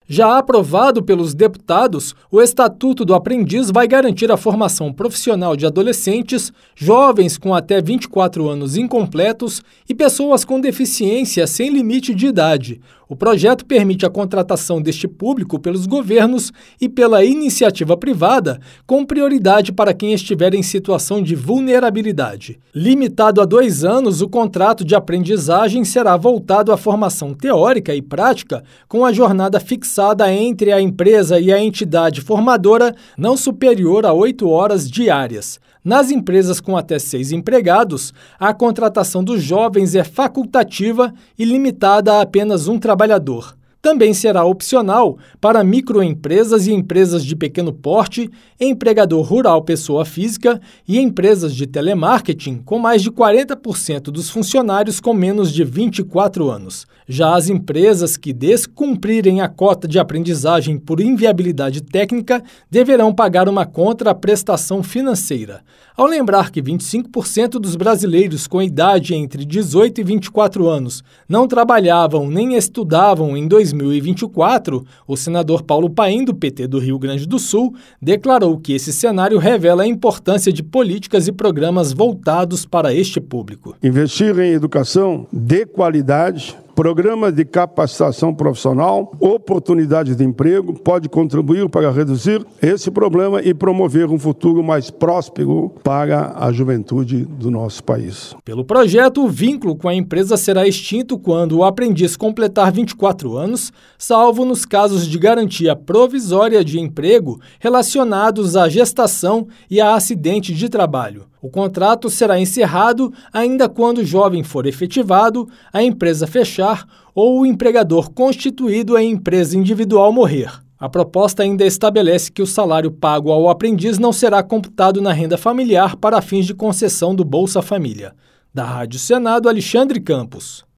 Já aprovado pelos deputados, o Estatuto do Aprendiz vai garantir a formação profissional de adolescentes, jovens com até 24 anos incompletos e pessoas com deficiência sem limite de idade. O projeto permite a contratação deste público pelos governos e pela iniciativa privada, com prioridade para quem estiver em situação de vulnerabilidade. Limitado a 2 anos, o contrato de aprendizagem será voltado à formação teórica e prática, com a jornada fixada entre a empresa e a entidade formadora não superior a 8 horas diárias. Nas empresas com até 6 empregados, a contratação dos jovens é facultativa e limitada a apenas um trabalhador. Também será opcional para microempresas e empresas de pequeno porte, empregador rural pessoa física e empresas de telemarketing com mais de 40% dos funcionários com menos de 24 anos. Já as empresas que descumprirem a cota de aprendizagem por inviabilidade técnica deverão pagar uma contraprestação financeira. Ao lembrar que 25% dos brasileiros com idade entre 18 e 24 anos não trabalhavam nem estudavam em 2024, o senador Paulo Paim, do PT do Rio Grande do Sul, declarou que esse cenário revela a importância de políticas e programas voltados para este público. Investir em educação de qualidade, programas de capacitação profissional, oportunidades de emprego, pode contribuir para reduzir esse problema e promover um futuro mais próspero para a juventude do nosso país. Pelo projeto, o vínculo com a empresa será extinto quando o aprendiz completar 24 anos, salvo nos casos de garantia provisória de emprego relacionados à gestação e a acidente de trabalho. O contrato será encerrado ainda quando o jovem for efetivado, a empresa fechar ou o empregador constituído em empresa individual morrer. A proposta ainda estabelece que o salário pago ao aprendiz não será computado na renda familiar para fins de concessão do Bolsa Família. Da Rádio Senado, Alexandre Campos.